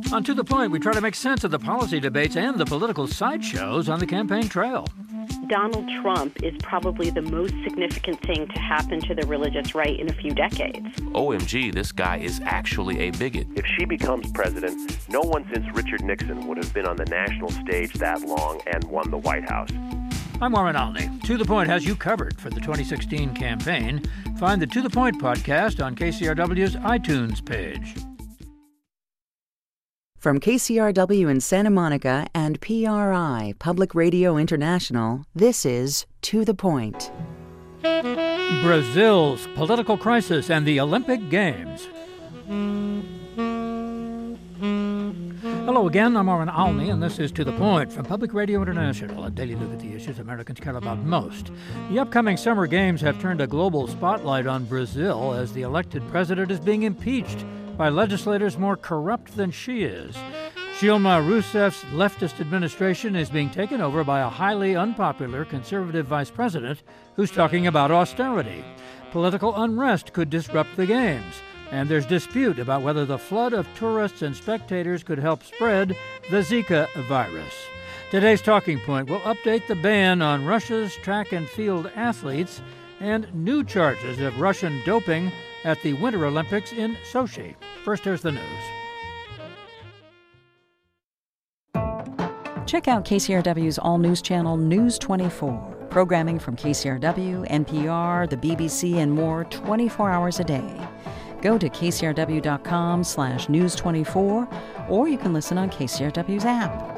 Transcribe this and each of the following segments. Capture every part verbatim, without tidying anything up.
On To The Point, we try to make sense of the policy debates and the political sideshows on the campaign trail. Donald Trump is probably the most significant thing to happen to the religious right in a few decades. O M G, this guy is actually a bigot. If she becomes president, no one since Richard Nixon would have been on the national stage that long and won the White House. I'm Warren Olney. To The Point has you covered for the twenty sixteen campaign. Find the To The Point podcast on K C R W's iTunes page. From K C R W in Santa Monica and P R I, Public Radio International, this is To The Point. Brazil's political crisis and the Olympic Games. Hello again, I'm Warren Olney, and this is To The Point from Public Radio International, a daily look at the issues Americans care about most. The upcoming Summer Games have turned a global spotlight on Brazil as the elected president is being impeached by legislators more corrupt than she is. Dilma Rousseff's leftist administration is being taken over by a highly unpopular conservative vice president who's talking about austerity. Political unrest could disrupt the Games, and there's dispute about whether the flood of tourists and spectators could help spread the Zika virus. Today's Talking Point will update the ban on Russia's track and field athletes and new charges of Russian doping at the Winter Olympics in Sochi. First, here's the news. Check out K C R W's all-news channel News twenty-four. Programming from K C R W, N P R, the B B C, and more twenty-four hours a day. Go to K C R W dot com slash news twenty-four, or you can listen on K C R W's app.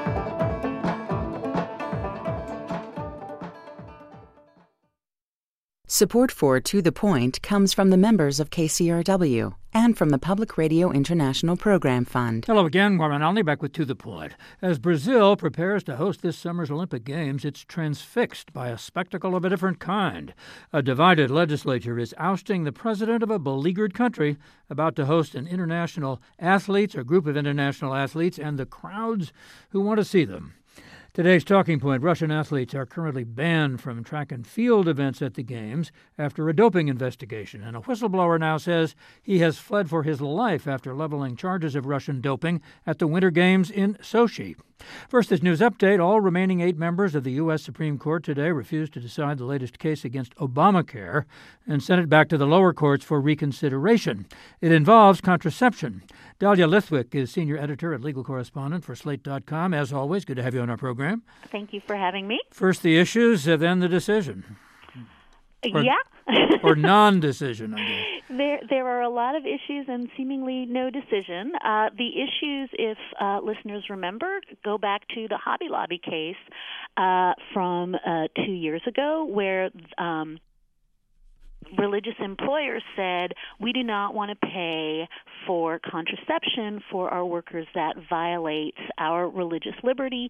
Support for To The Point comes from the members of K C R W and from the Public Radio International Program Fund. Hello again, Warren Olney back with To The Point. As Brazil prepares to host this summer's Olympic Games, it's transfixed by a spectacle of a different kind. A divided legislature is ousting the president of a beleaguered country about to host an international athletes or group of international athletes and the crowds who want to see them. Today's Talking Point, Russian athletes are currently banned from track and field events at the Games after a doping investigation, and a whistleblower now says he has fled for his life after leveling charges of Russian doping at the Winter Games in Sochi. First, this news update. All remaining eight members of the U S Supreme Court today refused to decide the latest case against Obamacare and sent it back to the lower courts for reconsideration. It involves contraception. Dahlia Lithwick is senior editor and legal correspondent for Slate dot com. As always, good to have you on our program. Thank you for having me. First the issues, and then the decision. Or, yeah. or non-decision, I guess. There, there are a lot of issues and seemingly no decision. Uh, the issues, if uh, listeners remember, go back to the Hobby Lobby case uh, from uh, two years ago, where um, religious employers said, we do not want to pay for contraception for our workers that violates our religious liberty.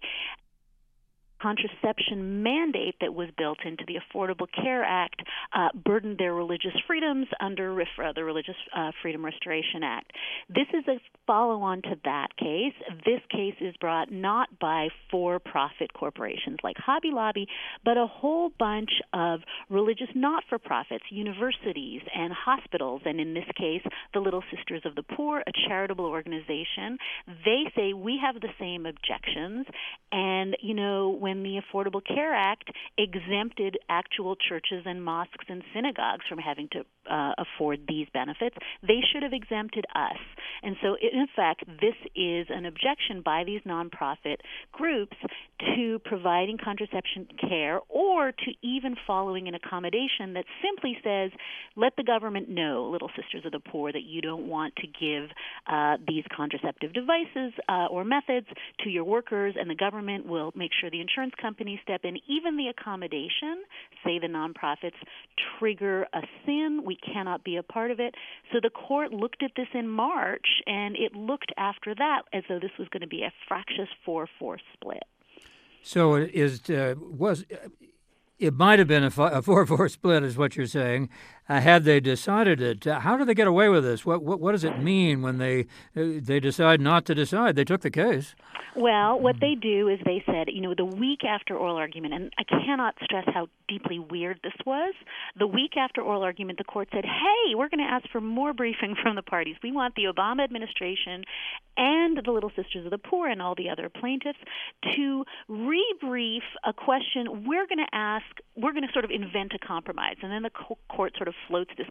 Contraception mandate that was built into the Affordable Care Act uh, burdened their religious freedoms under R I F R A, the Religious uh, Freedom Restoration Act. This is a follow-on to that case. This case is brought not by for-profit corporations like Hobby Lobby, but a whole bunch of religious not-for-profits, universities and hospitals, and in this case, the Little Sisters of the Poor, a charitable organization. They say we have the same objections, and, you know, when the Affordable Care Act exempted actual churches and mosques and synagogues from having to uh, afford these benefits, they should have exempted us. And so, in effect, this is an objection by these nonprofit groups to providing contraception care or to even following an accommodation that simply says, let the government know, Little Sisters of the Poor, that you don't want to give uh, these contraceptive devices uh, or methods to your workers, and the government will make sure the insurance companies step in. Even the accommodation, say the nonprofits, trigger a sin. We cannot be a part of it. So the court looked at this in March, and it looked after that as though this was going to be a fractious four four split. So it is uh, was it might have been a four four split, is what you're saying. Uh, had they decided it, uh, how do they get away with this? What, what what does it mean when they uh, they decide not to decide? They took the case. Well, what they do is they said, you know, the week after oral argument, and I cannot stress how deeply weird this was, the week after oral argument, the court said, hey, we're going to ask for more briefing from the parties. We want the Obama administration and the Little Sisters of the Poor and all the other plaintiffs to rebrief a question. We're going to ask, we're going to sort of invent a compromise. And then the co- court sort of floats this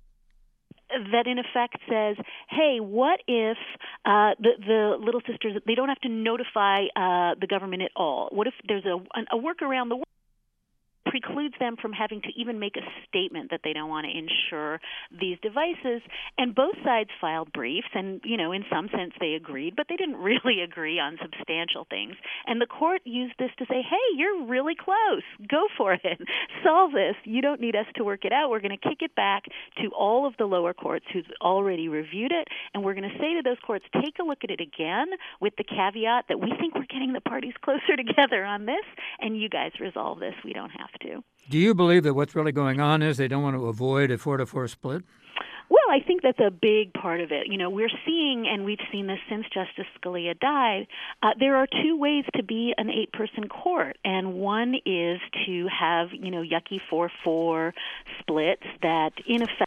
that in effect says, hey, what if uh, the, the Little Sisters, they don't have to notify uh, the government at all? What if there's a, a workaround the precludes them from having to even make a statement that they don't want to insure these devices? And both sides filed briefs, and, you know, in some sense they agreed, but they didn't really agree on substantial things. And the court used this to say, hey, you're really close. Go for it. Solve this. You don't need us to work it out. We're going to kick it back to all of the lower courts who've already reviewed it, and we're going to say to those courts, take a look at it again with the caveat that we think we're getting the parties closer together on this, and you guys resolve this. We don't have to. Do you believe that what's really going on is they don't want to avoid a four to four split? Well, I think that's a big part of it. You know, we're seeing, and we've seen this since Justice Scalia died, uh, there are two ways to be an eight-person court, and one is to have, you know, yucky four four splits that, in effect,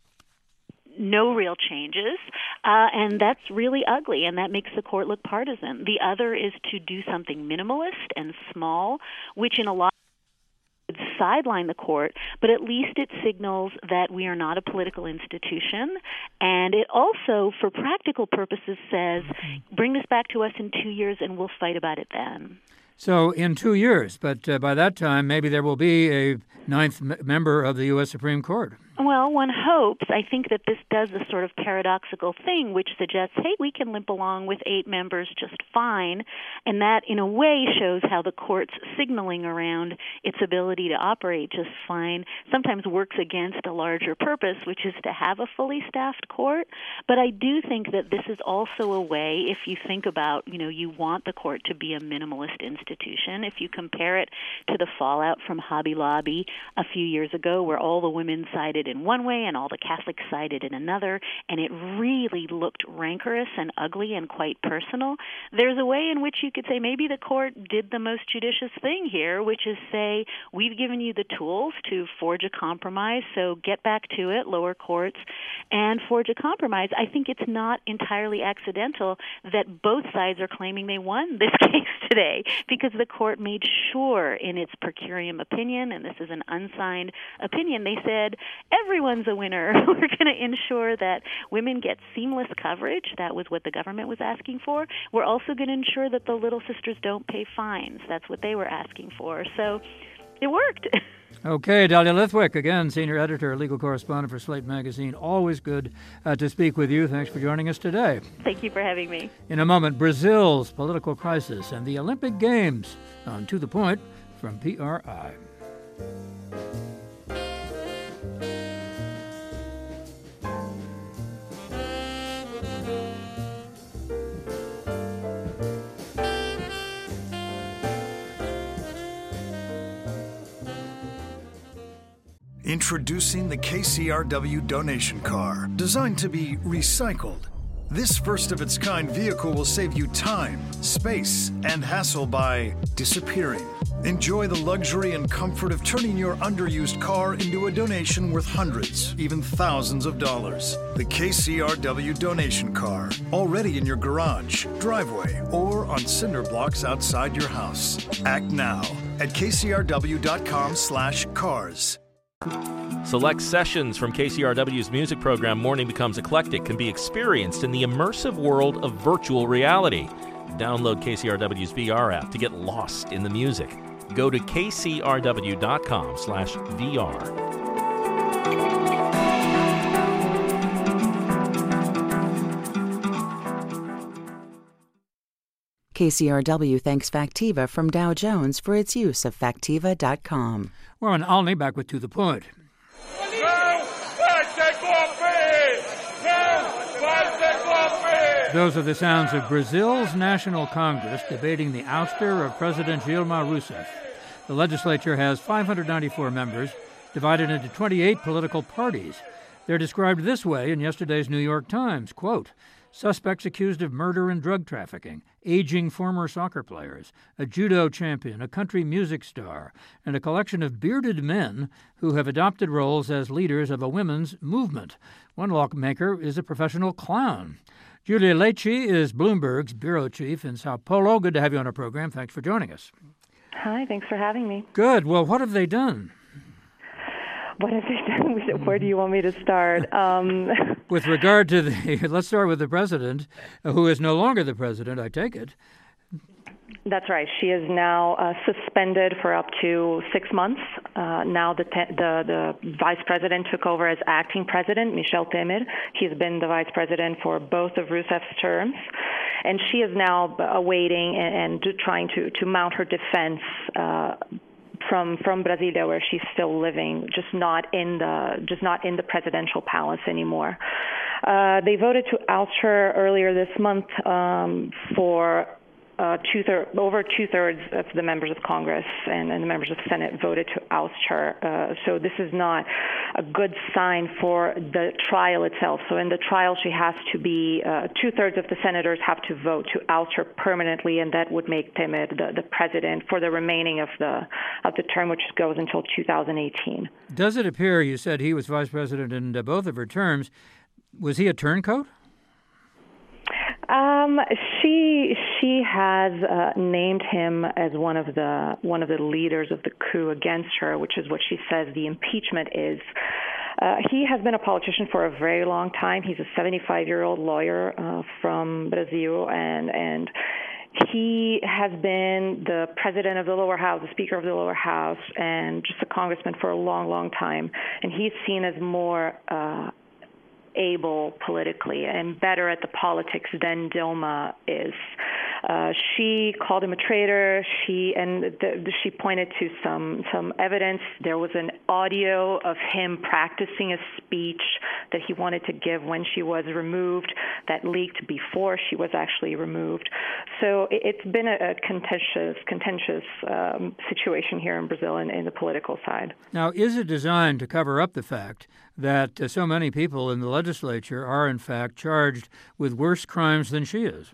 no real changes, uh, and that's really ugly, and that makes the court look partisan. The other is to do something minimalist and small, which in a lot would sideline the court, but at least it signals that we are not a political institution, and it also, for practical purposes, says, bring this back to us in two years and we'll fight about it then. So in two years, but uh, by that time, maybe there will be a ninth m- member of the U S Supreme Court. Well, one hopes. I think that this does a sort of paradoxical thing, which suggests, hey, we can limp along with eight members just fine, and that, in a way, shows how the court's signaling around its ability to operate just fine sometimes works against a larger purpose, which is to have a fully staffed court. But I do think that this is also a way, if you think about, you know, you want the court to be a minimalist institution. If you compare it to the fallout from Hobby Lobby a few years ago, where all the women sided in one way and all the Catholics sided in another, and it really looked rancorous and ugly and quite personal, there's a way in which you could say maybe the court did the most judicious thing here, which is say, we've given you the tools to forge a compromise, so get back to it, lower courts, and forge a compromise. I think it's not entirely accidental that both sides are claiming they won this case today, because the court made sure in its per curiam opinion, and this is an unsigned opinion, they said, everyone's a winner. We're going to ensure that women get seamless coverage. That was what the government was asking for. We're also going to ensure that the Little Sisters don't pay fines. That's what they were asking for. So it worked. Okay, Dahlia Lithwick, again, senior editor, legal correspondent for Slate Magazine. Always good uh, to speak with you. Thanks for joining us today. Thank you for having me. In a moment, Brazil's political crisis and the Olympic Games on To the Point from P R I. Introducing the K C R W donation car, designed to be recycled. This first-of-its-kind vehicle will save you time, space, and hassle by disappearing. Enjoy the luxury and comfort of turning your underused car into a donation worth hundreds, even thousands of dollars. The K C R W donation car, already in your garage, driveway, or on cinder blocks outside your house. Act now at kcrw.com slash cars. Select sessions from K C R W's music program Morning Becomes Eclectic can be experienced in the immersive world of virtual reality. Download K C R W's V R app to get lost in the music. Go to kcrw.com slash VR. K C R W thanks Factiva from Dow Jones for its use of Factiva dot com. We're on Olney, back with To the Point. Those are the sounds of Brazil's National Congress debating the ouster of President Dilma Rousseff. The legislature has five hundred ninety-four members, divided into twenty-eight political parties. They're described this way in yesterday's New York Times, quote, suspects accused of murder and drug trafficking, aging former soccer players, a judo champion, a country music star, and a collection of bearded men who have adopted roles as leaders of a women's movement. One lawmaker is a professional clown. Julia Lecce is Bloomberg's bureau chief in Sao Paulo. Good to have you on our program. Thanks for joining us. Hi, thanks for having me. Good. Well, what have they done? What have they done? Where do you want me to start? Um, with regard to the, let's start with the president, who is no longer the president, I take it. That's right. She is now uh, suspended for up to six months. Uh, now the, te- the the vice president took over as acting president, Michel Temer. He's been the vice president for both of Rousseff's terms. And she is now awaiting and, and trying to, to mount her defense uh, from from Brasilia, where she's still living, just not in the just not in the presidential palace anymore. Uh, they voted to oust her earlier this month um, for uh, two thir- over two thirds of the members of Congress and, and the members of the Senate voted to oust her. Uh, so this is not a good sign for the trial itself. So in the trial, she has to be uh, two thirds of the senators have to vote to oust her permanently, and that would make Temer the, the president for the remaining of the of the term, which goes until two thousand eighteen. Does it appear, you said he was vice president in uh, both of her terms, was he a turncoat? Um, she she has uh, named him as one of the one of the leaders of the coup against her, which is what she says the impeachment is. Uh, he has been a politician for a very long time. He's a seventy-five-year-old lawyer uh, from Brazil, and and he has been the president of the lower house, the speaker of the lower house, and just a congressman for a long, long time. And he's seen as more uh, able politically and better at the politics than Dilma is. Uh, she called him a traitor. She and the, she pointed to some some evidence. There was an audio of him practicing a speech that he wanted to give when she was removed that leaked before she was actually removed. So it, it's been a, a contentious contentious um, situation here in Brazil in, in the political side. Now, is it designed to cover up the fact that uh, so many people in the legislature are in fact charged with worse crimes than she is?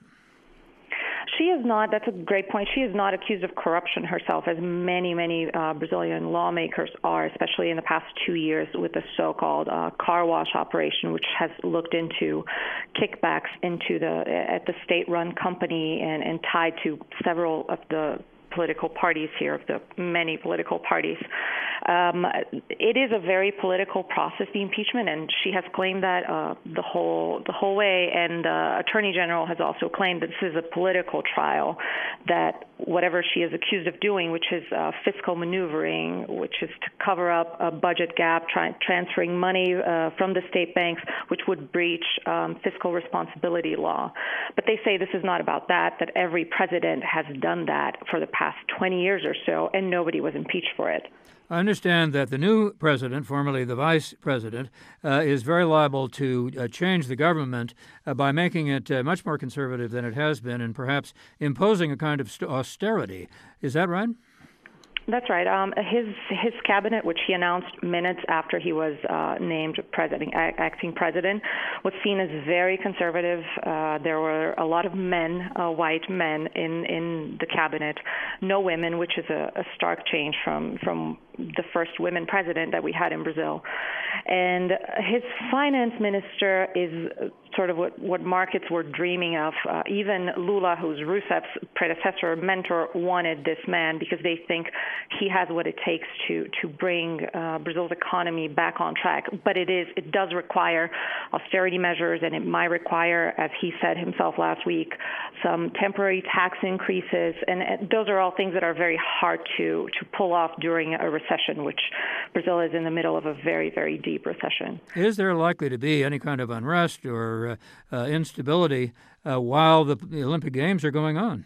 She is not, that's a great point, she is not accused of corruption herself, as many, many uh, Brazilian lawmakers are, especially in the past two years with the so-called uh, car wash operation, which has looked into kickbacks into the at the state-run company and, and tied to several of the political parties here, of the many political parties. Um, it is a very political process, the impeachment, and she has claimed that uh, the whole the whole way. And the uh, Attorney General has also claimed that this is a political trial, that whatever she is accused of doing, which is uh, fiscal maneuvering, which is to cover up a budget gap, try, transferring money uh, from the state banks, which would breach um, fiscal responsibility law. But they say this is not about that, that every president has done that for the past twenty years or so, and nobody was impeached for it. I understand that the new president, formerly the vice president, uh, is very liable to uh, change the government uh, by making it uh, much more conservative than it has been and perhaps imposing a kind of st- austerity. Is that right? That's right. Um, his his cabinet, which he announced minutes after he was uh, named president, acting president, was seen as very conservative. Uh, there were a lot of men, uh, white men, in, in the cabinet, no women, which is a, a stark change from from the first women president that we had in Brazil. And his finance minister is sort of what, what markets were dreaming of. Uh, even Lula, who's Rousseff's predecessor, mentor, wanted this man because they think he has what it takes to to bring uh, Brazil's economy back on track. But it is it does require austerity measures, and it might require, as he said himself last week, some temporary tax increases. And, and those are all things that are very hard to to pull off during a recession, which Brazil is in the middle of a very, very deep recession. Is there likely to be any kind of unrest or uh, uh, instability uh, while the, the Olympic Games are going on?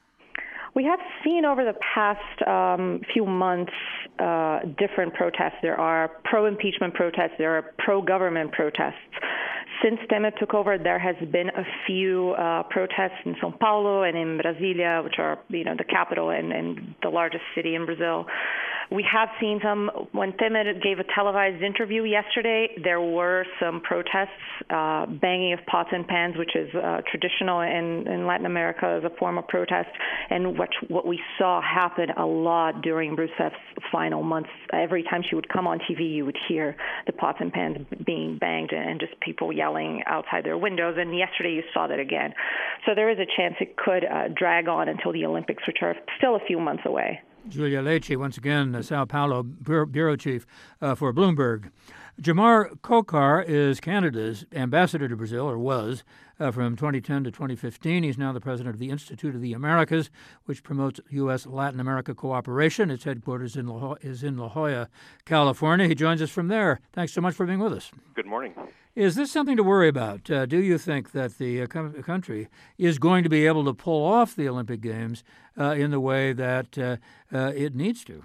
We have seen over the past um, few months uh, different protests. There are pro-impeachment protests. There are pro-government protests. Since Temer took over, there has been a few uh, protests in São Paulo and in Brasilia, which are, you know, the capital and, and the largest city in Brazil. we have seen some. When Temer gave a televised interview yesterday, there were some protests, uh, banging of pots and pans, which is uh, traditional in, in Latin America as a form of protest, and what, what we saw happen a lot during Rousseff's final months. Every time she would come on T V, you would hear the pots and pans being banged and just people yelling outside their windows, and yesterday you saw that again. So there is a chance it could uh, drag on until the Olympics, which are still a few months away. Julia Lecce, once again, the Sao Paulo bureau, bureau chief uh, for Bloomberg. Jamar Kokar is Canada's ambassador to Brazil, or was, uh, from twenty ten to twenty fifteen. He's now the president of the Institute of the Americas, which promotes U S Latin America cooperation. Its headquarters in La Jolla, is in La Jolla, California. He joins us from there. Thanks so much for being with us. Good morning. Is this something to worry about? Uh, do you think that the uh, co- country is going to be able to pull off the Olympic Games uh, in the way that uh, uh, it needs to?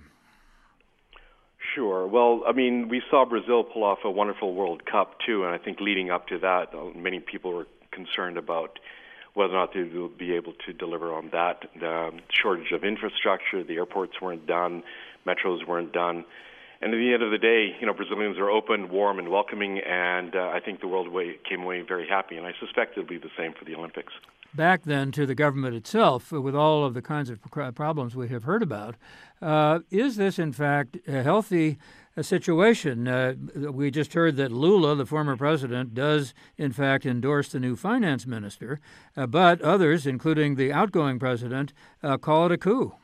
Sure. Well, I mean, we saw Brazil pull off a wonderful World Cup, too, and I think leading up to that, many people were concerned about whether or not they will be able to deliver on that. The shortage of infrastructure, the airports weren't done, metros weren't done. And at the end of the day, you know, Brazilians are open, warm, and welcoming, and uh, I think the world way came away very happy, and I suspect it'll be the same for the Olympics. Back then to the government itself, with all of the kinds of problems we have heard about, uh, is this, in fact, a healthy uh, situation? Uh, we just heard that Lula, the former president, does, in fact, endorse the new finance minister, uh, but others, including the outgoing president, uh, call it a coup.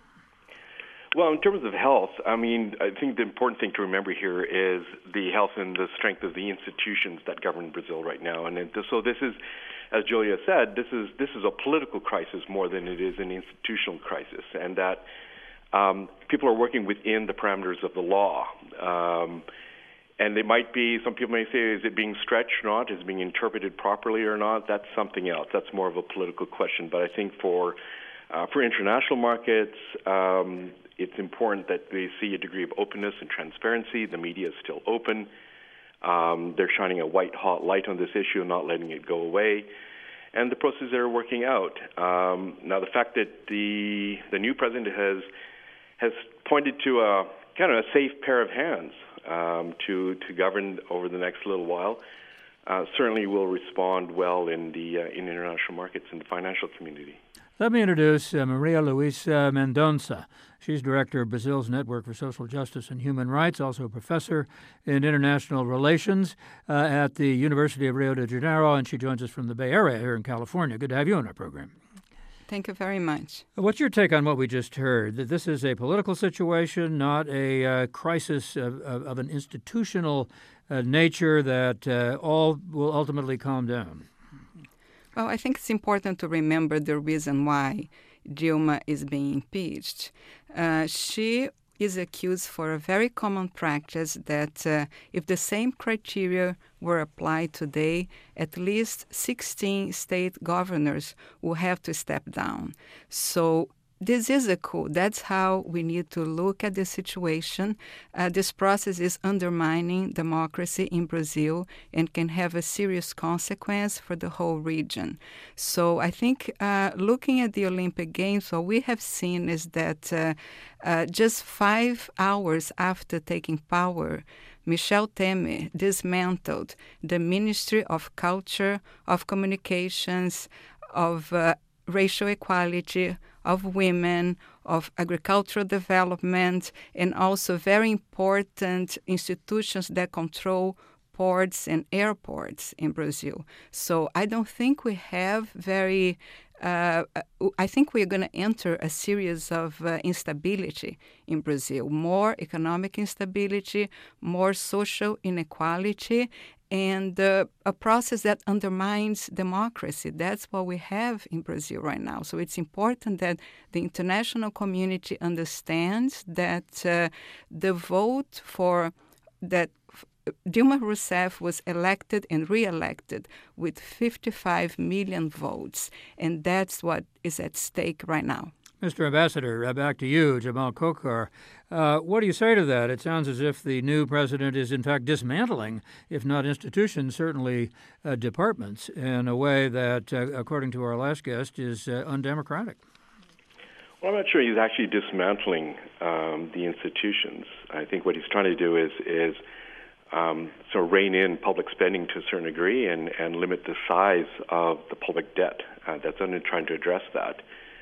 Well, in terms of health, I mean, I think the important thing to remember here is the health and the strength of the institutions that govern Brazil right now. And so this is, as Julia said, this is this is a political crisis more than it is an institutional crisis, and that um, people are working within the parameters of the law. Um, and it might be, some people may say, is it being stretched or not? Is it being interpreted properly or not? That's something else. That's more of a political question. But I think for uh, for international markets, um, it's important that they see a degree of openness and transparency. The media is still open. Um, they're shining a white-hot light on this issue and not letting it go away. And the processes are working out. Um, now, the fact that the the new president has has pointed to a kind of a safe pair of hands um, to to govern over the next little while uh, certainly will respond well in the uh, in international markets and the financial community. Let me introduce uh, Maria Luisa Mendonça. She's director of Brazil's Network for Social Justice and Human Rights, also a professor in international relations uh, at the University of Rio de Janeiro, and she joins us from the Bay Area here in California. Good to have you on our program. Thank you very much. What's your take on what we just heard, that this is a political situation, not a uh, crisis of, of, of an institutional uh, nature, that uh, all will ultimately calm down? Well, I think it's important to remember the reason why Dilma is being impeached. Uh, she is accused for a very common practice that uh, if the same criteria were applied today, at least sixteen state governors will have to step down. So this is a coup. That's how we need to look at the situation. Uh, this process is undermining democracy in Brazil and can have a serious consequence for the whole region. So I think uh, looking at the Olympic Games, what we have seen is that uh, uh, just five hours after taking power, Michel Temer dismantled the Ministry of Culture, of Communications, of uh, racial equality, of women, of agricultural development, and also very important institutions that control ports and airports in Brazil. So I don't think we have very, uh, I think we're going to enter a series of uh, instability in Brazil, more economic instability, more social inequality, and uh, a process that undermines democracy. That's what we have in Brazil right now. So it's important that the international community understands that uh, the vote for that Dilma Rousseff was elected and re-elected with fifty-five million votes, and that's what is at stake right now. Mister Ambassador, uh, back to you, Jamal Kokar. Uh, what do you say to that? It sounds as if the new president is, in fact, dismantling, if not institutions, certainly uh, departments, in a way that, uh, according to our last guest, is uh, undemocratic. Well, I'm not sure he's actually dismantling um, the institutions. I think what he's trying to do is is um, sort of rein in public spending to a certain degree and, and limit the size of the public debt. Uh, that's under trying to address that.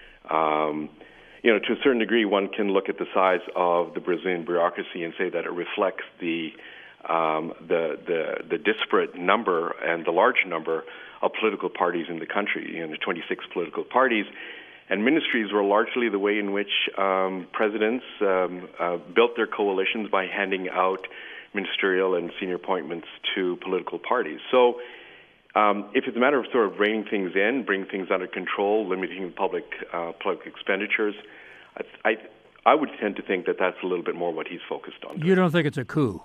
Um, you know, to a certain degree, one can look at the size of the Brazilian bureaucracy and say that it reflects the um, the, the the disparate number and the large number of political parties in the country. You know, twenty-six political parties. And ministries were largely the way in which um, presidents um, uh, built their coalitions by handing out ministerial and senior appointments to political parties. So um, if it's a matter of sort of reining things in, bringing things under control, limiting public uh, public expenditures, I, I I would tend to think that that's a little bit more what he's focused on. You don't think it's a coup?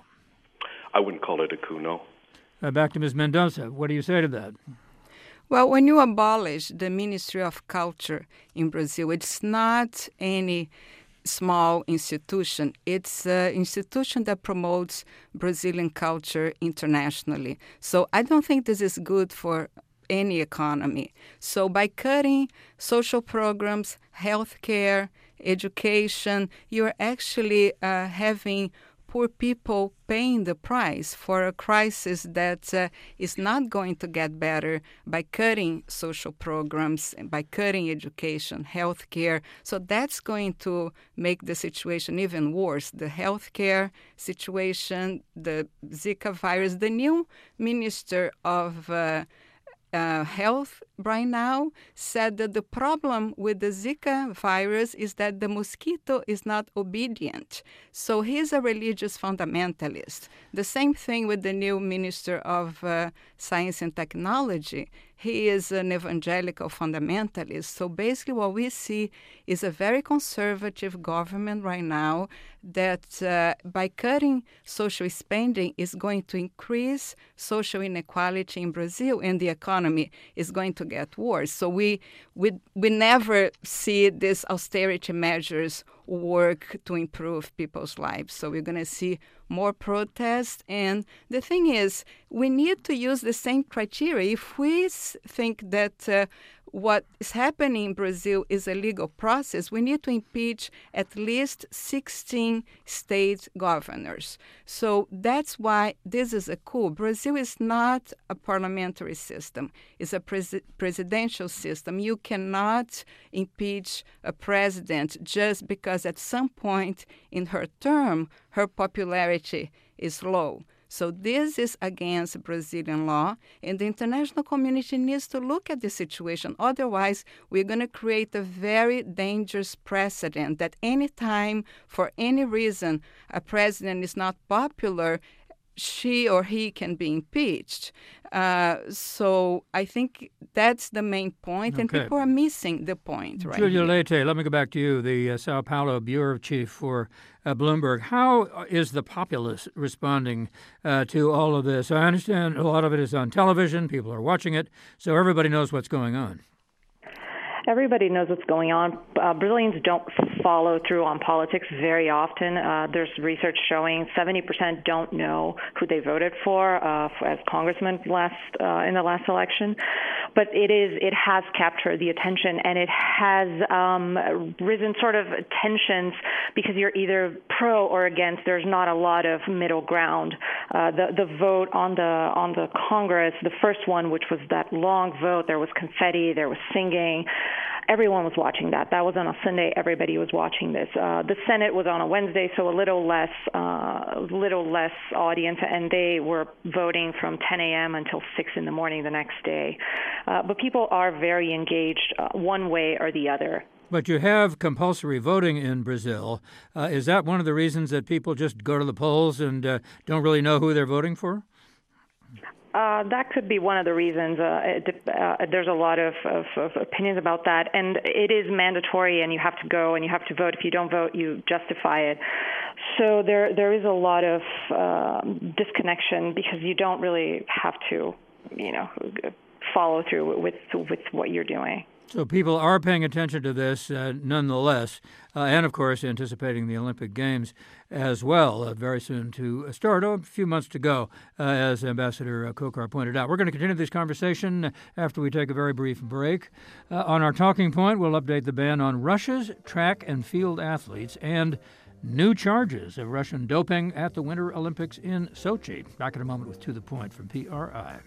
I wouldn't call it a coup, no. Uh, back to Miz Mendonça. What do you say to that? Well, when you abolish the Ministry of Culture in Brazil, it's not any small institution. It's an institution that promotes Brazilian culture internationally. So I don't think this is good for any economy. So by cutting social programs, healthcare, education, you're actually uh, having poor people paying the price for a crisis that uh, is not going to get better by cutting social programs, by cutting education, healthcare. So that's going to make the situation even worse. The healthcare situation, the Zika virus, the new minister of uh, Uh, health right now said that the problem with the Zika virus is that the mosquito is not obedient. So he's a religious fundamentalist. The same thing with the new Minister of uh, Science and Technology. He is an evangelical fundamentalist. So basically what we see is a very conservative government right now that uh, by cutting social spending is going to increase social inequality in Brazil, and the economy is going to get worse. So we we, we never see these austerity measures work to improve people's lives. So we're going to see more protests. And the thing is, we need to use the same criteria. If we think that uh, what is happening in Brazil is a legal process, we need to impeach at least sixteen state governors. So that's why this is a coup. Brazil is not a parliamentary system. It's a pres- presidential system. You cannot impeach a president just because at some point in her term, her popularity is low. So this is against Brazilian law, and the international community needs to look at the situation. Otherwise, we're going to create a very dangerous precedent that any time, for any reason, a president is not popular, she or he can be impeached. Uh, so I think that's the main point, okay. And people are missing the point right Julia here. Leite, let me go back to you, the uh, Sao Paulo bureau chief for uh, Bloomberg. How is the populace responding uh, to all of this? I understand a lot of it is on television. People are watching it, so everybody knows what's going on. Everybody knows what's going on. Uh, Brazilians don't follow through on politics very often. Uh, there's research showing seventy percent don't know who they voted for uh, as congressmen last uh, in the last election. But it is it has captured the attention, and it has um, risen sort of tensions because you're either pro or against. There's not a lot of middle ground. Uh, the the vote on the on the Congress, the first one, which was that long vote, there was confetti, there was singing. Everyone was watching that. That was on a Sunday. Everybody was watching this. Uh, the Senate was on a Wednesday, so a little less, uh, little less audience, and they were voting from ten a.m. until six in the morning the next day. Uh, but people are very engaged, uh, one way or the other. But you have compulsory voting in Brazil. Uh, is that one of the reasons that people just go to the polls and uh, don't really know who they're voting for? Uh, that could be one of the reasons. Uh, it, uh, there's a lot of, of, of opinions about that, and it is mandatory, and you have to go and you have to vote. If you don't vote, you justify it. So there there is a lot of uh, disconnection because you don't really have to, you know, follow through with with what you're doing. So people are paying attention to this uh, nonetheless, uh, and of course anticipating the Olympic Games as well, uh, very soon to start, oh, a few months to go, uh, as Ambassador Khokar pointed out. We're going to continue this conversation after we take a very brief break. Uh, on our talking point, we'll update the ban on Russia's track and field athletes and new charges of Russian doping at the Winter Olympics in Sochi. Back in a moment with To the Point from P R I.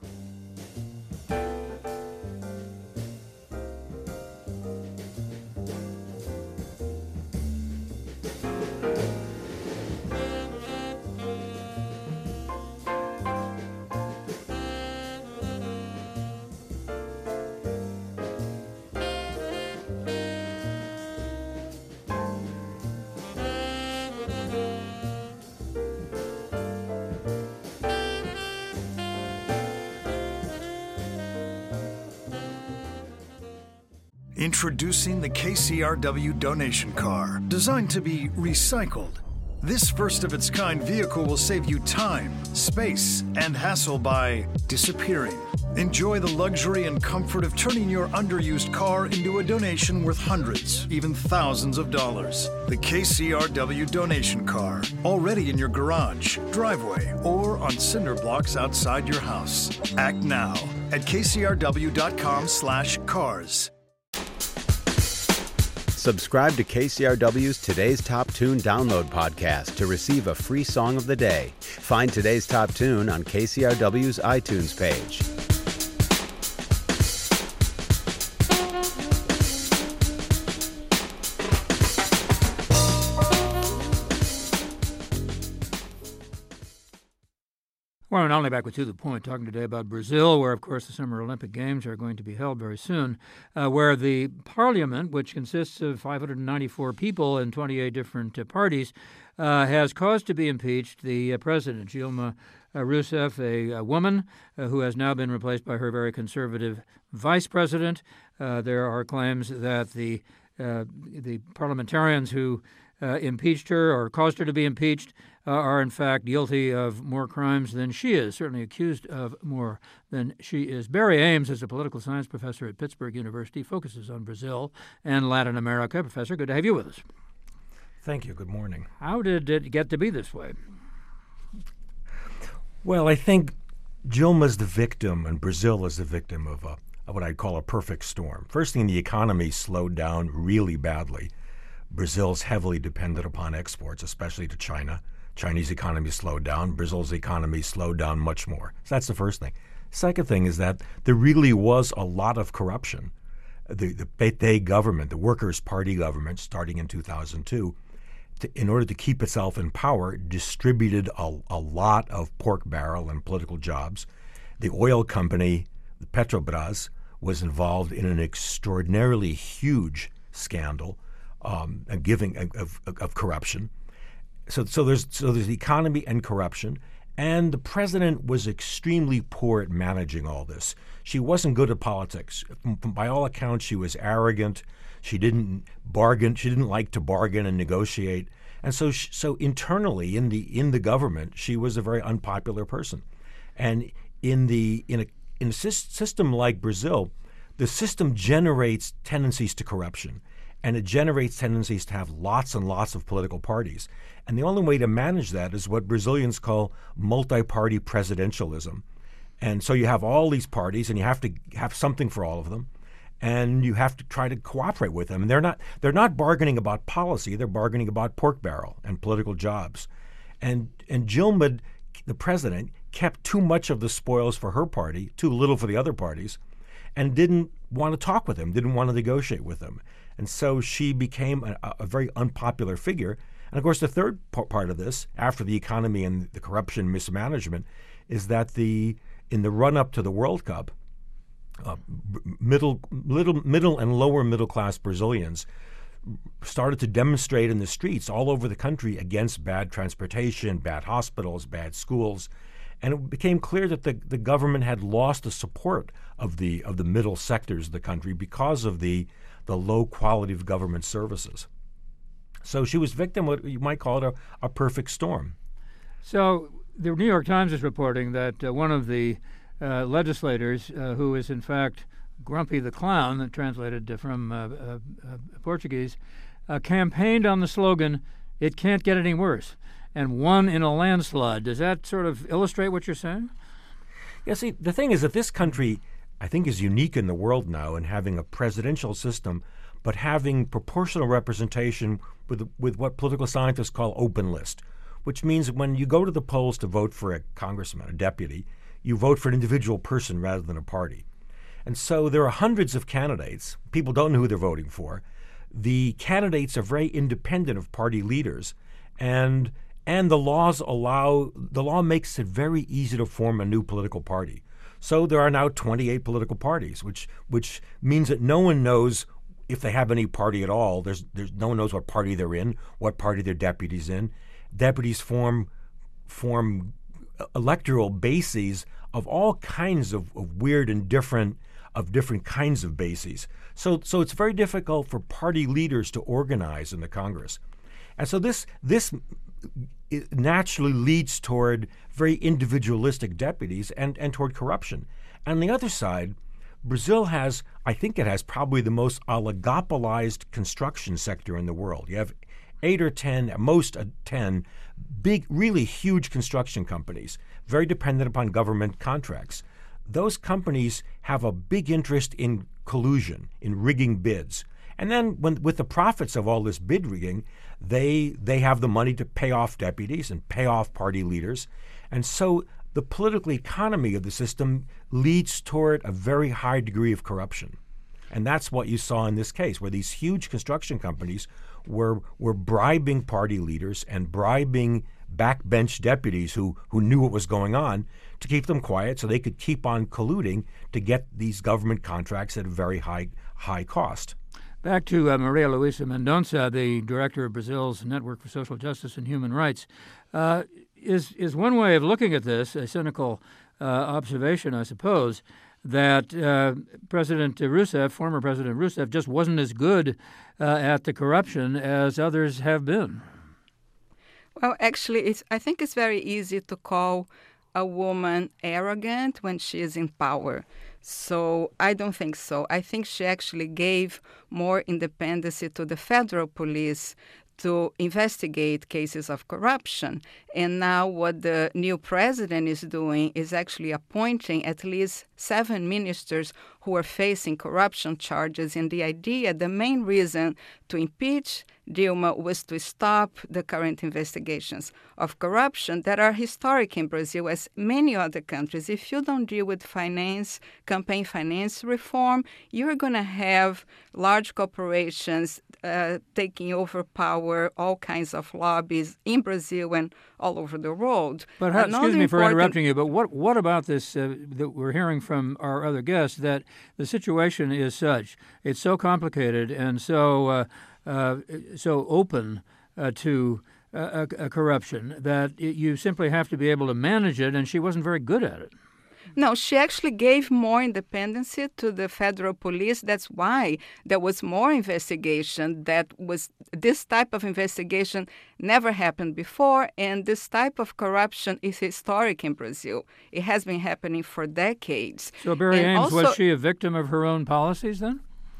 Introducing the K C R W donation car, designed to be recycled. This first-of-its-kind vehicle will save you time, space, and hassle by disappearing. Enjoy the luxury and comfort of turning your underused car into a donation worth hundreds, even thousands of dollars. The K C R W donation car, already in your garage, driveway, or on cinder blocks outside your house. Act now at K C R W dot com slash cars. Subscribe to K C R W's Today's Top Tune download podcast to receive a free song of the day. Find Today's Top Tune on K C R W's iTunes page. Well, not only back with To the Point, talking today about Brazil, where, of course, the Summer Olympic Games are going to be held very soon, uh, where the parliament, which consists of five hundred ninety-four people in twenty-eight different uh, parties, uh, has caused to be impeached the uh, president, Dilma uh, Rousseff, a, a woman uh, who has now been replaced by her very conservative vice president. Uh, there are claims that the uh, the parliamentarians who uh, impeached her or caused her to be impeached Uh, are in fact guilty of more crimes than she is, certainly accused of more than she is. Barry Ames is a political science professor at Pittsburgh University, focuses on Brazil and Latin America. Professor, good to have you with us. Thank you. Good morning. How did it get to be this way? Well, I think Dilma's the victim and Brazil is the victim of, a, of what I'd call a perfect storm. First thing, the economy slowed down really badly. Brazil's heavily dependent upon exports, especially to China. Chinese economy slowed down. Brazil's economy slowed down much more. So that's the first thing. Second thing is that there really was a lot of corruption. The, the P T government, the Workers' Party government, starting in two thousand two, to, in order to keep itself in power, distributed a, a lot of pork barrel and political jobs. The oil company, the Petrobras, was involved in an extraordinarily huge scandal um, of giving of, of, of corruption. So, so there's so there's the economy and corruption, and the president was extremely poor at managing all this. She wasn't good at politics. By all accounts, she was arrogant. She didn't bargain. She didn't like to bargain and negotiate. And so, she, so internally in the in the government, she was a very unpopular person. And in the in a in a system like Brazil, the system generates tendencies to corruption. And it generates tendencies to have lots and lots of political parties. And the only way to manage that is what Brazilians call multi-party presidentialism. And so you have all these parties, and you have to have something for all of them, and you have to try to cooperate with them. And they're not they're not bargaining about policy; they're bargaining about pork barrel and political jobs. And and Dilma, the president, kept too much of the spoils for her party, too little for the other parties, and didn't want to talk with them, didn't want to negotiate with them. And so she became a, a very unpopular figure. And of course, the third p- part of this, after the economy and the corruption mismanagement, is that the in the run-up to the World Cup, uh, middle, little, middle and lower middle-class Brazilians started to demonstrate in the streets all over the country against bad transportation, bad hospitals, bad schools. And it became clear that the, the government had lost the support of the of the middle sectors of the country because of the the low quality of government services. So she was victim of what you might call it a, a perfect storm. So the New York Times is reporting that uh, one of the uh, legislators, uh, who is in fact Grumpy the Clown, translated from uh, uh, uh, Portuguese, uh, campaigned on the slogan, "It can't get any worse," and won in a landslide. Does that sort of illustrate what you're saying? Yeah, see, the thing is that this country, I think, is unique in the world now in having a presidential system, but having proportional representation with with what political scientists call open list, which means when you go to the polls to vote for a congressman, a deputy, you vote for an individual person rather than a party. And so there are hundreds of candidates. People don't know who they're voting for. The candidates are very independent of party leaders, and and the laws allow the law makes it very easy to form a new political party. So there are now twenty-eight political parties, which which means that no one knows if they have any party at all. There's there's no one knows what party they're in, what party their deputies in. Deputies form form electoral bases of all kinds of, of weird and different of different kinds of bases. So so it's very difficult for party leaders to organize in the Congress. And so this this naturally leads toward very individualistic deputies and, and toward corruption. And on the other side, Brazil has, I think it has probably the most oligopolized construction sector in the world. You have eight or ten, at most uh, ten, big, really huge construction companies, very dependent upon government contracts. Those companies have a big interest in collusion, in rigging bids. And then when, with the profits of all this bid rigging, they they have the money to pay off deputies and pay off party leaders. And so the political economy of the system leads toward a very high degree of corruption. And that's what you saw in this case, where these huge construction companies were were bribing party leaders and bribing backbench deputies who, who knew what was going on to keep them quiet so they could keep on colluding to get these government contracts at a very high high cost. Back to uh, Maria Luisa Mendonça, the director of Brazil's Network for Social Justice and Human Rights. Uh, is is one way of looking at this, a cynical uh, observation, I suppose, that uh, President Rousseff, former President Rousseff, just wasn't as good uh, at the corruption as others have been? Well, actually, it's, I think it's very easy to call a woman arrogant when she is in power. So I don't think so. I think she actually gave more independence to the federal police to investigate cases of corruption. And now what the new president is doing is actually appointing at least seven ministers who are facing corruption charges. And the idea, the main reason to impeach Dilma was to stop the current investigations of corruption that are historic in Brazil, as many other countries. If you don't deal with finance, campaign finance reform, you're going to have large corporations uh, taking over power, all kinds of lobbies in Brazil and all over the world. But how, excuse me for interrupting you, but what what about this uh, that we're hearing from our other guests, that the situation is such, it's so complicated and so uh, uh, so open uh, to uh, a, a corruption that it, you simply have to be able to manage it, and she wasn't very good at it. No, she actually gave more independence to the federal police. That's why there was more investigation. That was this type of investigation never happened before, and this type of corruption is historic in Brazil. It has been happening for decades. So Barry and Ames, also, was she a victim of her own policies then?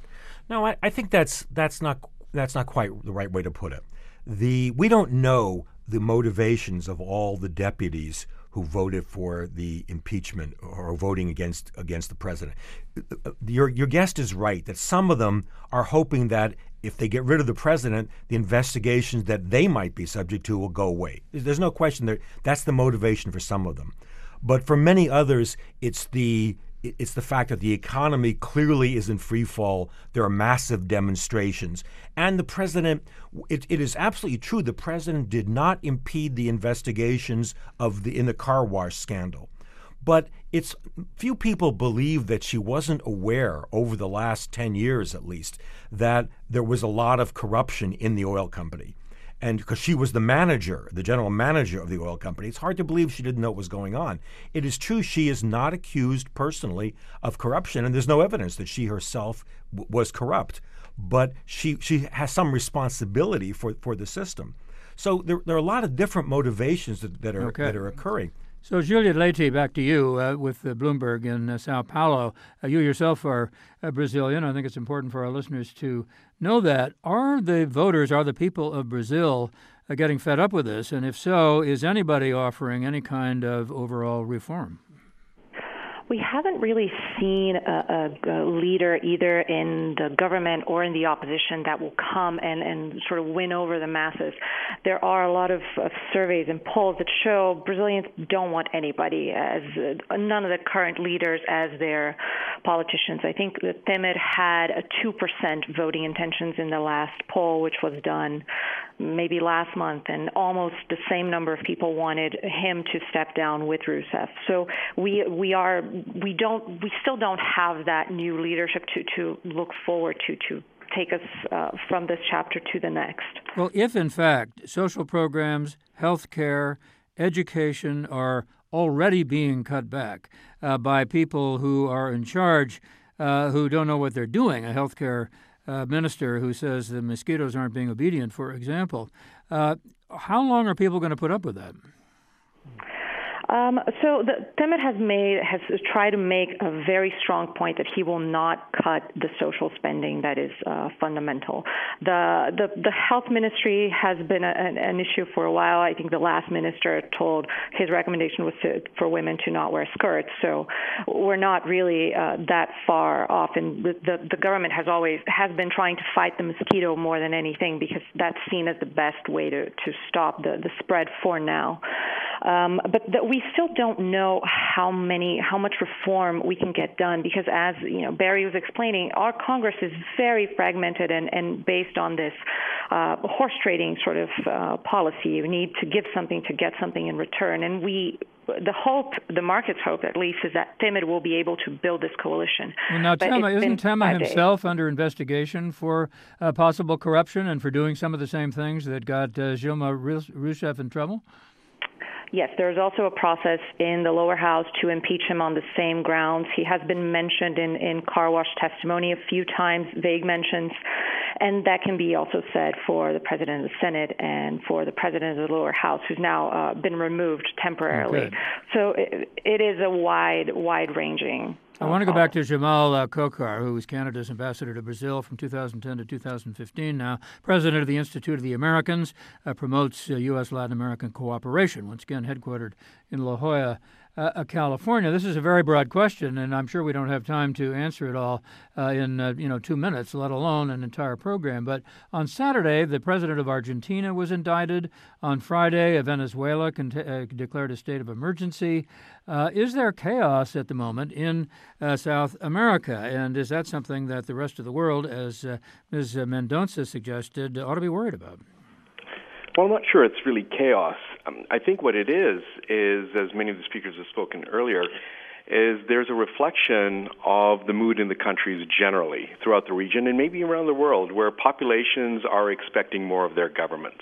No, I, I think that's that's not that's not quite the right way to put it. The we don't know the motivations of all the deputies who voted for the impeachment or voting against against the president. Your your guest is right that some of them are hoping that if they get rid of the president, the investigations that they might be subject to will go away. There's no question that that's the motivation for some of them. But for many others, it's the it's the fact that the economy clearly is in free fall. There are massive demonstrations. And the president, it, it is absolutely true, the president did not impede the investigations of the in the car wash scandal. But it's few people believe that she wasn't aware over the last ten years at least that there was a lot of corruption in the oil company. And because she was the manager, the general manager of the oil company, it's hard to believe she didn't know what was going on. It is true she is not accused personally of corruption, and there's no evidence that she herself w- was corrupt. But she she has some responsibility for, for the system. So there, there are a lot of different motivations that, that are okay. that are occurring. So, Julia Leite, back to you uh, with uh, Bloomberg in uh, Sao Paulo. Uh, you yourself are uh, Brazilian. I think it's important for our listeners to know that. Are the voters, are the people of Brazil uh, getting fed up with this? And if so, is anybody offering any kind of overall reform? We haven't really seen a, a, a leader either in the government or in the opposition that will come and, and sort of win over the masses. There are a lot of, of surveys and polls that show Brazilians don't want anybody as uh, none of the current leaders as their politicians. I think that Temer had a two percent voting intentions in the last poll, which was done maybe last month, and almost the same number of people wanted him to step down with Rousseff. So we we are we don't we still don't have that new leadership to, to look forward to to take us uh, from this chapter to the next. Well, if in fact social programs, health care, education are already being cut back uh, by people who are in charge, uh, who don't know what they're doing, a health care Uh, minister who says the mosquitoes aren't being obedient, for example. Uh, how long are people going to put up with that? Um, so the, Temer has made has tried to make a very strong point that he will not cut the social spending that is uh, fundamental. The, the the health ministry has been a, an, an issue for a while. I think the last minister told his recommendation was to, for women to not wear skirts. So we're not really uh, that far off. And the, the the government has always has been trying to fight the mosquito more than anything because that's seen as the best way to to stop the the spread for now. Um, but the, we still don't know how many, how much reform we can get done because, as you know, Barry was explaining, our Congress is very fragmented and, and based on this uh, horse trading sort of uh, policy. You need to give something to get something in return, and we. The hope, the market's hope at least, is that Temer will be able to build this coalition. Well, now, Temer, isn't Temer himself days. under investigation for uh, possible corruption and for doing some of the same things that got uh, Dilma Rousseff in trouble? Yes, there's also a process in the lower house to impeach him on the same grounds. He has been mentioned in, in car wash testimony a few times, vague mentions, and that can be also said for the president of the Senate and for the president of the lower house, who's now uh, been removed temporarily. Okay. So it, it is a wide, wide-ranging I want to go back to Jamal uh, Khokhar, who was Canada's ambassador to Brazil from two thousand ten to two thousand fifteen, now president of the Institute of the Americans, uh, promotes uh, U S Latin American cooperation, once again headquartered in La Jolla, uh, California. This is a very broad question, and I'm sure we don't have time to answer it all uh, in uh, you know two minutes, let alone an entire program. But on Saturday, the president of Argentina was indicted. On Friday, Venezuela cont- uh, declared a state of emergency. Uh, is there chaos at the moment in uh, South America? And is that something that the rest of the world, as uh, Miz Mendonça suggested, ought to be worried about? Well, I'm not sure it's really chaos. Um, I think what it is, is, as many of the speakers have spoken earlier, is there's a reflection of the mood in the countries generally throughout the region and maybe around the world where populations are expecting more of their governments.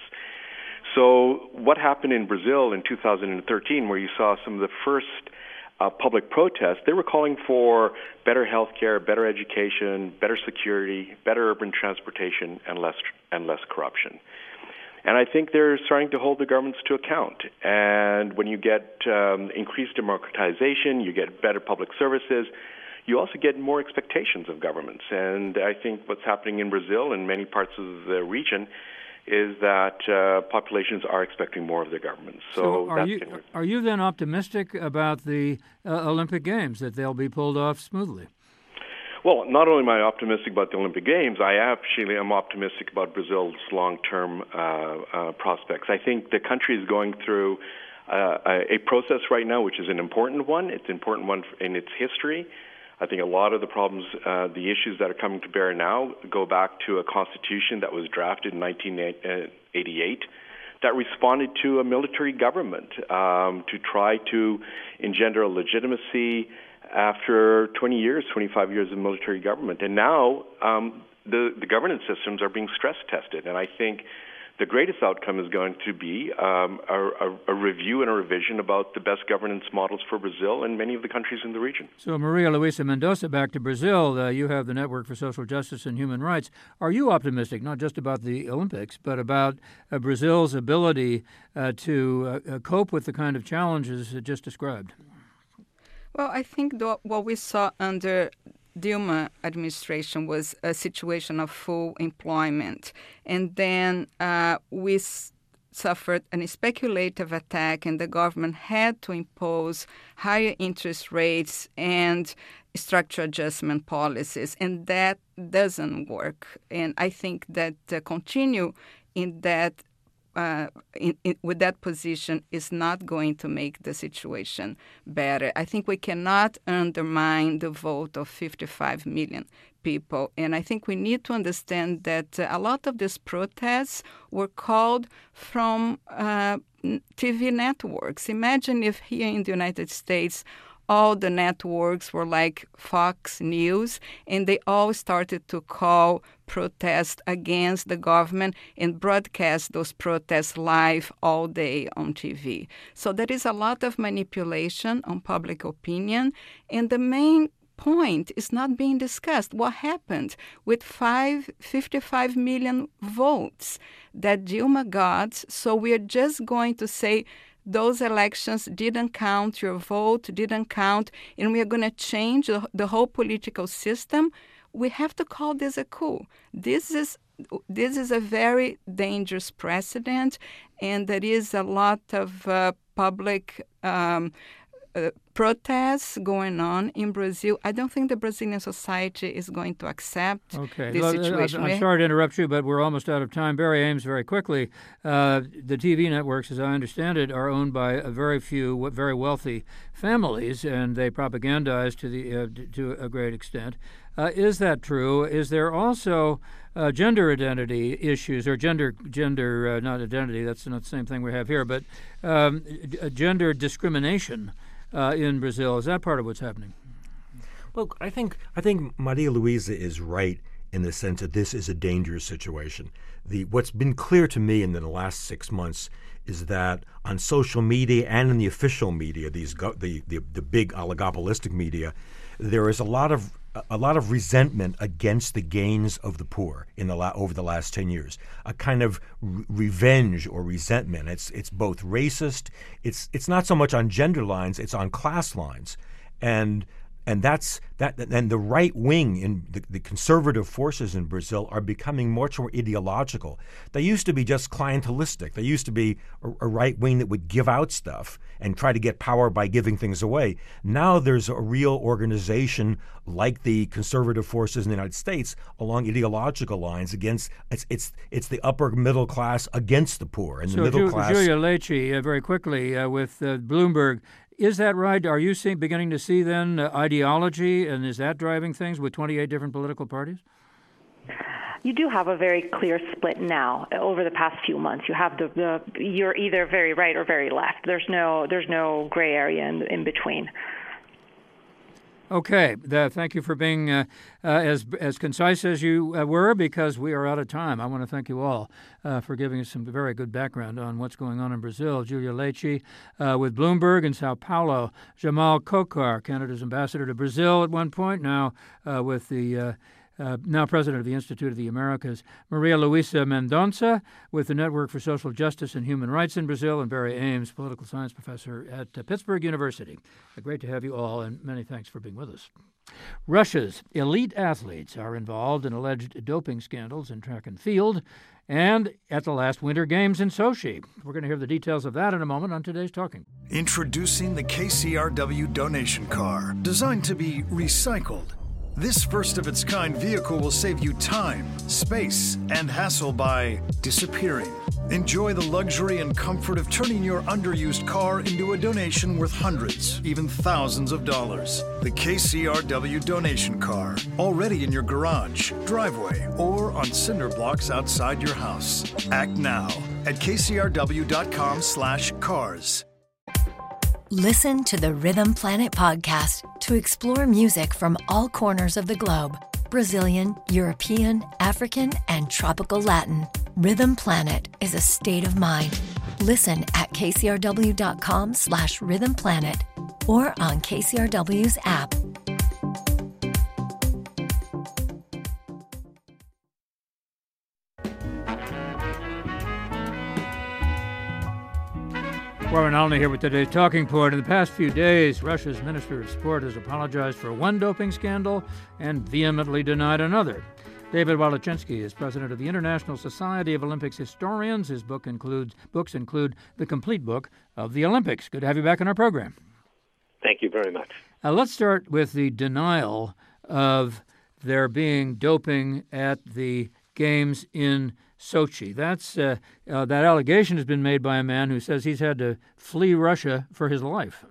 So what happened in Brazil in two thousand thirteen, where you saw some of the first uh, public protests, they were calling for better health care, better education, better security, better urban transportation, and less and less corruption. And I think they're starting to hold the governments to account. And when you get um, increased democratization, you get better public services, you also get more expectations of governments. And I think what's happening in Brazil and many parts of the region is that uh, populations are expecting more of their governments. So, so are that's you gonna... are you then optimistic about the uh, Olympic Games, that they'll be pulled off smoothly? Well, not only am I optimistic about the Olympic Games, I actually am optimistic about Brazil's long-term uh, uh, prospects. I think the country is going through uh, a, a process right now, which is an important one. It's an important one in its history. I think a lot of the problems, uh, the issues that are coming to bear now go back to a constitution that was drafted in nineteen eighty-eight that responded to a military government um, to try to engender a legitimacy after twenty years, twenty-five years of military government. And now um, the, the governance systems are being stress tested. And I think the greatest outcome is going to be um, a, a, a review and a revision about the best governance models for Brazil and many of the countries in the region. So, Maria Luisa Mendonça, back to Brazil. Uh, you have the Network for Social Justice and Human Rights. Are you optimistic, not just about the Olympics, but about uh, Brazil's ability uh, to uh, cope with the kind of challenges just described? Well, I think th- what we saw under Dilma administration was a situation of full employment. And then uh, we s- suffered a speculative attack, and the government had to impose higher interest rates and structural adjustment policies. And that doesn't work. And I think that uh, continue in that Uh, in, in, with that position is not going to make the situation better. I think we cannot undermine the vote of fifty-five million people. And I think we need to understand that uh, a lot of these protests were called from uh, T V networks. Imagine if here in the United States, all the networks were like Fox News, and they all started to call protests against the government and broadcast those protests live all day on T V. So there is a lot of manipulation on public opinion, and the main point is not being discussed. What happened with five, fifty-five million votes that Dilma got? So we're just going to say, those elections didn't count, your vote didn't count, and we are going to change the, the whole political system. We have to call this a coup. This is this is a very dangerous precedent, and there is a lot of uh, public um, uh, protests going on in Brazil. I don't think the Brazilian society is going to accept okay. this situation. I'm sorry to interrupt you, but we're almost out of time. Barry Ames, very quickly, uh, the T V networks, as I understand it, are owned by a very few very wealthy families, and they propagandize to the uh, to a great extent. Uh, is that true? Is there also uh, gender identity issues, or gender gender uh, not identity? That's not the same thing we have here, but um, d- gender discrimination Uh, in Brazil? Is that part of what's happening? Well, I think I think Maria Luisa is right in the sense that this is a dangerous situation. The what's been clear to me in the last six months is that on social media and in the official media, these go, the, the the big oligopolistic media, there is a lot of a lot of resentment against the gains of the poor in the la- over the last ten years. A kind of re- revenge or resentment. It's it's both racist. It's it's not so much on gender lines. It's on class lines, and and that's that. And the right wing in the, the conservative forces in Brazil are becoming much more ideological. They used to be just clientelistic. They used to be a, a right wing that would give out stuff and try to get power by giving things away. Now there's a real organization like the conservative forces in the United States along ideological lines against it's it's it's the upper middle class against the poor and so the middle Ju- class. Julia Lecce, uh, very quickly uh, with uh, Bloomberg. Is that right? Are you seeing, beginning to see then uh, ideology, and is that driving things with twenty-eight different political parties? You do have a very clear split now. Over the past few months, you have the, the you're either very right or very left. There's no there's no gray area in, in between. Okay. The, thank you for being uh, uh, as as concise as you uh, were, because we are out of time. I want to thank you all uh, for giving us some very good background on what's going on in Brazil. Julia Lecce uh, with Bloomberg in Sao Paulo. Jamal Khokhar, Canada's ambassador to Brazil at one point, now uh, with the uh, Uh, now president of the Institute of the Americas. Maria Luisa Mendonça with the Network for Social Justice and Human Rights in Brazil, and Barry Ames, political science professor at uh, Pittsburgh University. Uh, great to have you all, and many thanks for being with us. Russia's elite athletes are involved in alleged doping scandals in track and field and at the last Winter Games in Sochi. We're going to hear the details of that in a moment on today's Talking. Introducing the K C R W donation car, designed to be recycled. This first-of-its-kind vehicle will save you time, space, and hassle by disappearing. Enjoy the luxury and comfort of turning your underused car into a donation worth hundreds, even thousands of dollars. The K C R W donation car, already in your garage, driveway, or on cinder blocks outside your house. Act now at kcrw.com slash cars. Listen to the Rhythm Planet podcast to explore music from all corners of the globe. Brazilian, European, African, and tropical Latin. Rhythm Planet is a state of mind. Listen at kcrw.com slash Rhythm Planet or on K C R W's app. Warren Olney here with today's Talking Point. In the past few days, Russia's Minister of Sport has apologized for one doping scandal and vehemently denied another. David Walachinsky is president of the International Society of Olympics Historians. His book includes books include The Complete Book of the Olympics. Good to have you back on our program. Thank you very much. Uh, let's start with the denial of there being doping at the Games in Sochi. That's uh, uh, that allegation has been made by a man who says he's had to flee Russia for his life.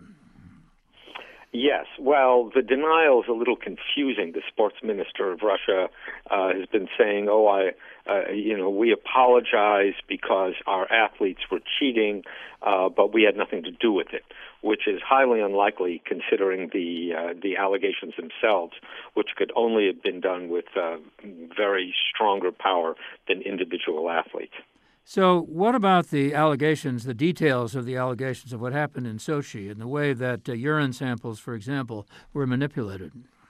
Yes, well, the denial is a little confusing. The sports minister of Russia uh, has been saying, "Oh, I, uh, you know, we apologize because our athletes were cheating, uh, but we had nothing to do with it," which is highly unlikely considering the uh, the allegations themselves, which could only have been done with uh, very stronger power than individual athletes. So what about the allegations, the details of the allegations of what happened in Sochi and the way that uh, urine samples, for example, were manipulated?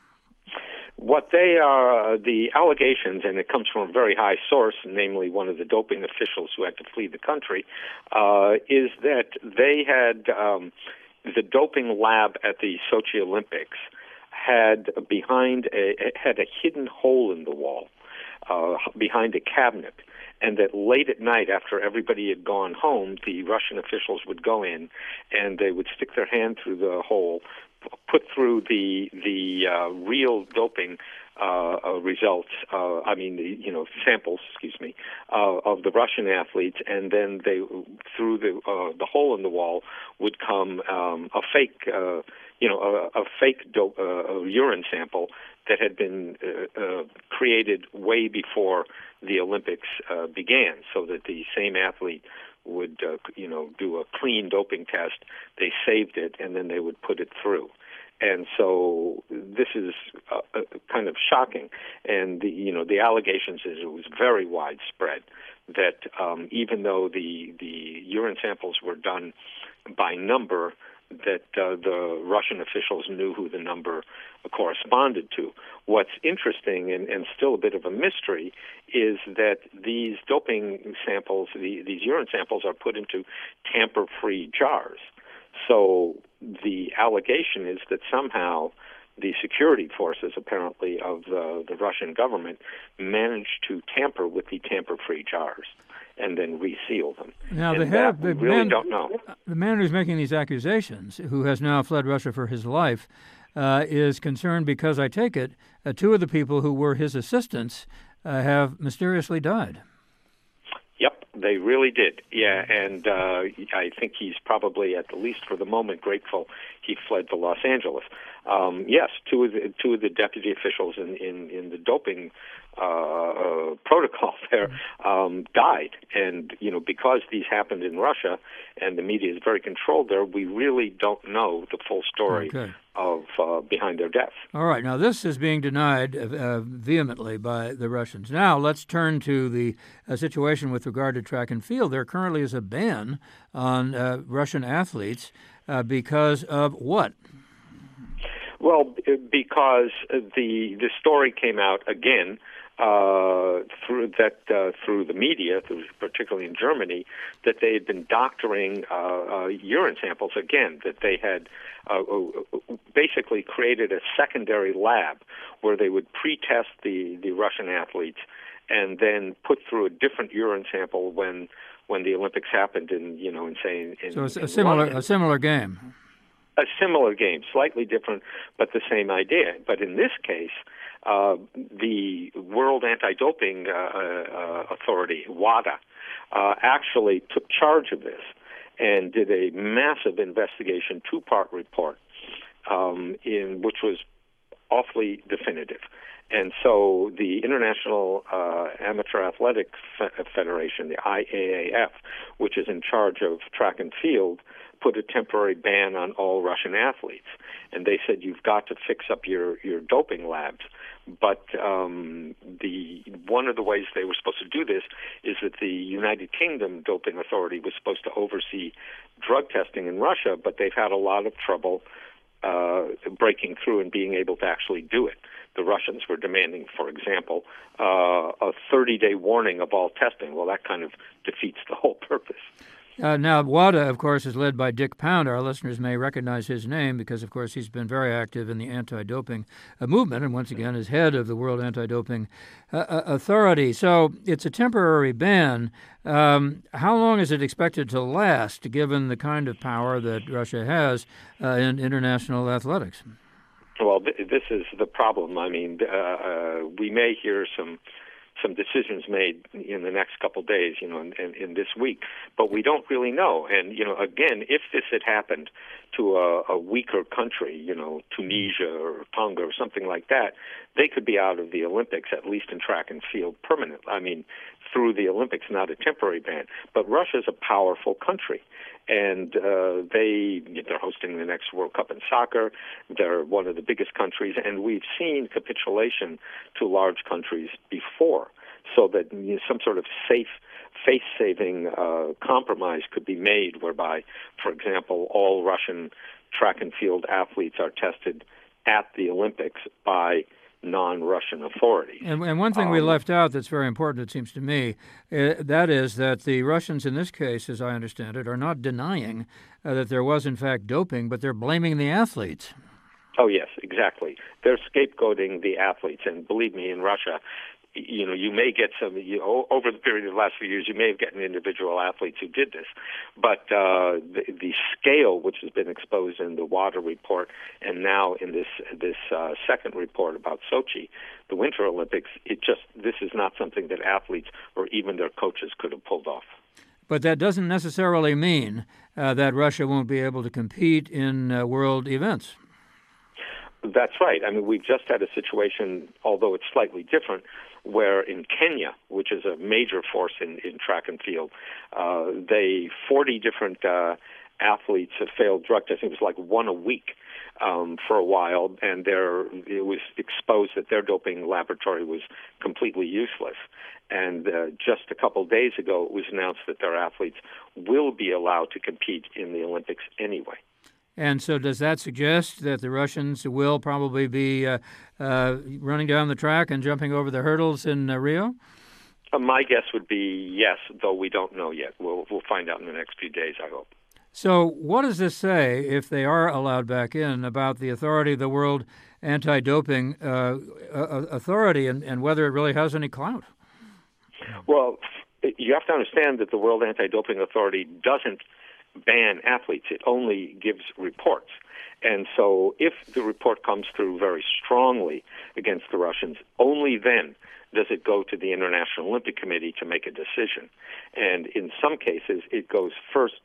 What they are, uh, the allegations, and it comes from a very high source, namely one of the doping officials who had to flee the country, uh, is that they had, um, the doping lab at the Sochi Olympics had behind a, had a hidden hole in the wall, uh, behind a cabinet. And that late at night, after everybody had gone home, the Russian officials would go in and they would stick their hand through the hole, put through the the uh, real doping uh, uh, results, uh, I mean, the, you know, samples, excuse me, uh, of the Russian athletes, and then they, through the uh, the hole in the wall, would come um, a fake, uh, you know, a, a fake dope, uh, a urine sample that had been uh, uh, created way before the Olympics uh, began, so that the same athlete would, uh, you know, do a clean doping test. They saved it, and then they would put it through. And so this is uh, uh, kind of shocking. And the, you know, the allegations is it was very widespread that um, even though the the urine samples were done by number, that uh, the Russian officials knew who the number corresponded to. What's interesting and, and still a bit of a mystery is that these doping samples, the, these urine samples, are put into tamper-free jars. So the allegation is that somehow the security forces, apparently, of the, the Russian government managed to tamper with the tamper-free jars and then reseal them. Now, and the head, the we really man, don't know. The man who's making these accusations, who has now fled Russia for his life, uh, is concerned because, I take it, uh, two of the people who were his assistants uh, have mysteriously died. Yep, they really did. Yeah, and uh, I think he's probably, at the least for the moment, grateful he fled to Los Angeles. Um, yes, two of the two of the deputy officials in in, in the doping uh, uh, protocol there um, died, and you know because these happened in Russia and the media is very controlled there, we really don't know the full story okay. of uh, behind their deaths. All right, now this is being denied uh, vehemently by the Russians. Now let's turn to the uh, situation with regard to track and field. There currently is a ban on uh, Russian athletes uh, because of what? Well, because the the story came out again uh, through that uh, through the media, through, particularly in Germany, that they had been doctoring uh, uh, urine samples again. That they had uh, basically created a secondary lab where they would pre-test the the Russian athletes and then put through a different urine sample when when the Olympics happened in you know in say in, so it's in a similar London. a similar game. A similar game, slightly different, but the same idea. But in this case, uh, the World Anti-Doping uh, uh, Authority, WADA, uh, actually took charge of this and did a massive investigation, two-part report, um, in which was awfully definitive. And so the International uh, Amateur Athletic Fe- Federation, the I A A F, which is in charge of track and field, put a temporary ban on all Russian athletes. And they said, you've got to fix up your, your doping labs. But um, the one of the ways they were supposed to do this is that the United Kingdom Doping Authority was supposed to oversee drug testing in Russia, but they've had a lot of trouble uh, breaking through and being able to actually do it. The Russians were demanding, for example, uh, a thirty-day warning of all testing. Well, that kind of defeats the whole purpose. Uh, now, WADA, of course, is led by Dick Pound. Our listeners may recognize his name because, of course, he's been very active in the anti-doping uh, movement and, once again, is head of the World Anti-Doping uh, Authority. So it's a temporary ban. Um, how long is it expected to last, given the kind of power that Russia has uh, in international athletics? Well, th- this is the problem. I mean, uh, uh, we may hear some some decisions made in the next couple of days, you know, in, in, in this week, but we don't really know. And, you know, again, if this had happened to a, a weaker country, you know, Tunisia or Tonga or something like that, they could be out of the Olympics, at least in track and field, permanently. I mean, through the Olympics, not a temporary ban. But Russia's a powerful country. And uh, they, they're hosting the next World Cup in soccer. They're one of the biggest countries, and we've seen capitulation to large countries before, so that you know, some sort of safe, face-saving uh, compromise could be made whereby, for example, all Russian track and field athletes are tested at the Olympics by non-Russian authorities. And, and one thing um, we left out that's very important, it seems to me, uh, that is that the Russians in this case, as I understand it, are not denying uh, that there was in fact doping, but they're blaming the athletes. Oh, yes, exactly. They're scapegoating the athletes. And believe me, in Russia, you know, you may get some, you know, over the period of the last few years, you may have gotten individual athletes who did this. But uh, the, the scale, which has been exposed in the WADA report and now in this this uh, second report about Sochi, the Winter Olympics, it just, this is not something that athletes or even their coaches could have pulled off. But that doesn't necessarily mean uh, that Russia won't be able to compete in uh, world events. That's right. I mean, we've just had a situation, although it's slightly different, where in Kenya, which is a major force in, in track and field, uh, they forty different uh, athletes have failed drug testing. It was like one a week um, for a while, and there it was exposed that their doping laboratory was completely useless. And uh, just a couple days ago, it was announced that their athletes will be allowed to compete in the Olympics anyway. And so does that suggest that the Russians will probably be uh, uh, running down the track and jumping over the hurdles in uh, Rio? Uh, my guess would be yes, though we don't know yet. We'll, we'll find out in the next few days, I hope. So what does this say, if they are allowed back in, about the authority of the World Anti-Doping uh, Authority and, and whether it really has any clout? Well, you have to understand that the World Anti-Doping Authority doesn't ban athletes. It only gives reports. And so if the report comes through very strongly against the Russians, only then does it go to the International Olympic Committee to make a decision. And in some cases, it goes first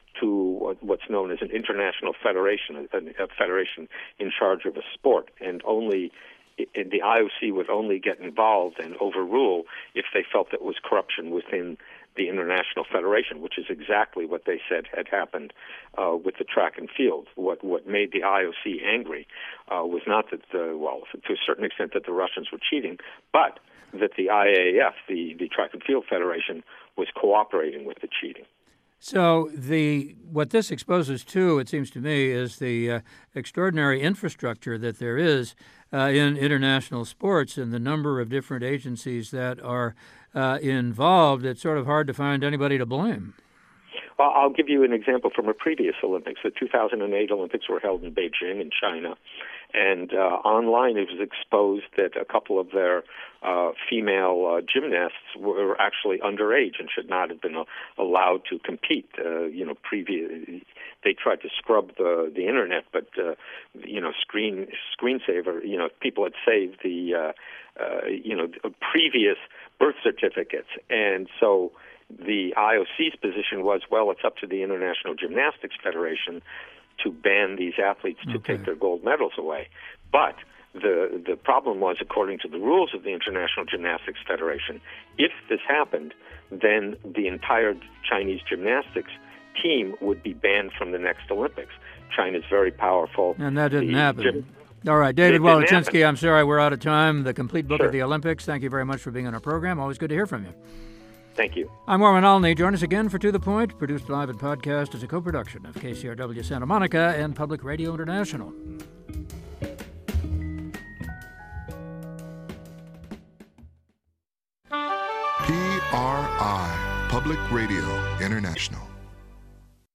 to what's known as an international federation, a federation in charge of a sport, and only the I O C would only get involved and overrule if they felt that was corruption within the International Federation, which is exactly what they said had happened uh, with the track and field. What what made the I O C angry uh, was not that, the, well, to a certain extent that the Russians were cheating, but that the I A A F, the, the Track and Field Federation, was cooperating with the cheating. So the what this exposes to, it seems to me, is the uh, extraordinary infrastructure that there is uh, in international sports and the number of different agencies that are uh, involved. It's sort of hard to find anybody to blame. Well, I'll give you an example from a previous Olympics. The two thousand eight Olympics were held in Beijing in China, and uh, online it was exposed that a couple of their uh, female uh, gymnasts were actually underage and should not have been uh, allowed to compete. Uh, you know, previous they tried to scrub the the internet, but uh, you know, screen screensaver. You know, people had saved the uh, uh, you know previous birth certificates, and so the I O C's position was, well, it's up to the International Gymnastics Federation to ban these athletes to okay. take their gold medals away. But the the problem was, according to the rules of the International Gymnastics Federation, if this happened, then the entire Chinese gymnastics team would be banned from the next Olympics. China's very powerful. And that didn't the, happen. All right, David Wolochinsky, I'm sorry we're out of time. The Complete Book sure. of the Olympics. Thank you very much for being on our program. Always good to hear from you. Thank you. I'm Warren Alney. Join us again for To The Point, produced live and podcast as a co-production of K C R W Santa Monica and Public Radio International. P R I, Public Radio International.